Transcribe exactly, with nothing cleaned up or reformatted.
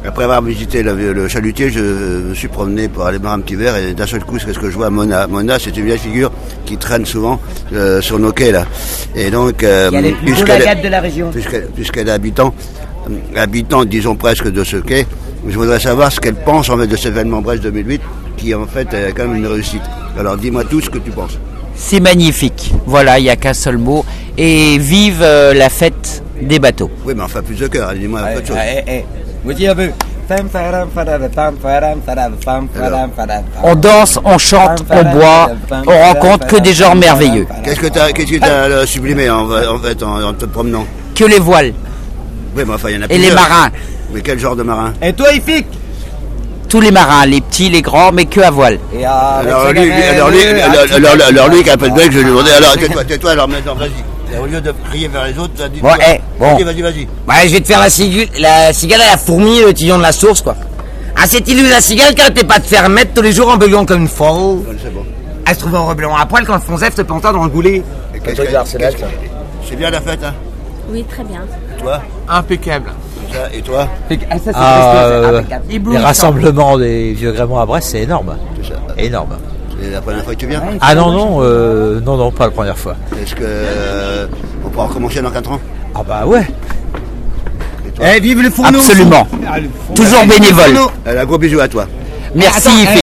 Après avoir visité le, le chalutier, je me suis promené pour aller boire un petit verre et d'un seul coup, c'est ce que je vois à Mona. Mona, c'est une vieille figure qui traîne souvent euh, sur nos quais là. Et donc, euh, il y a les plus beaux lagates de la région. Puisqu'elle, puisqu'elle est habitant, habitant, disons presque de ce quai, je voudrais savoir ce qu'elle pense en fait de cet événement Brest deux mille huit, qui en fait est quand même une réussite. Alors, dis-moi tout ce que tu penses. C'est magnifique. Voilà, il n'y a qu'un seul mot. Et vive euh, la fête des bateaux. Oui, mais enfin plus de cœur. Dis-moi un ouais, peu de choses. Ouais, ouais. Vous dites un peu. On danse, on chante, on boit, on rencontre que des gens merveilleux. Qu'est-ce que tu as qu'est-ce que t'as sublimé en, en fait en, en te promenant? Que les voiles. Oui, mais enfin, il y en a et plusieurs. les marins. Mais quel genre de marin? Et toi, Ifik? Tous les marins, les petits, les grands, mais que à voile. Et alors, lui, alors, lui, alors, alors, alors lui qui appelle Bec, je lui demandais, alors tais-toi, tais-toi, alors maintenant, vas-y. Et au lieu de crier vers les autres, dis bon, hey, bon. Vas-y, vas-y, vas-y. Ouais, je vais te faire la cigale, la cigale à la fourmi, le tillon de la source, quoi. Ah, c'est il la cigale qui arrêtait pas de faire mettre tous les jours en beulant comme une folle. C'est bon. Elle se trouvait en rebellant à poil quand le Fonzef te plantait dans le goulet. C'est bien la fête, hein? Oui, très bien. Et toi? Impeccable. Et toi? Ah, ça, c'est ah, euh, impeccable. Les rassemblements des vieux gréments à Brest, c'est énorme. C'est ça. Énorme. C'est la première fois que tu viens? Ah non, non, euh, non, non, pas la première fois. Est-ce que euh, on pourra recommencer dans quatre ans? Ah bah ouais. Eh, vive le fourneau! Absolument. Ah, le toujours bénévole. Un gros bisou à toi. Merci.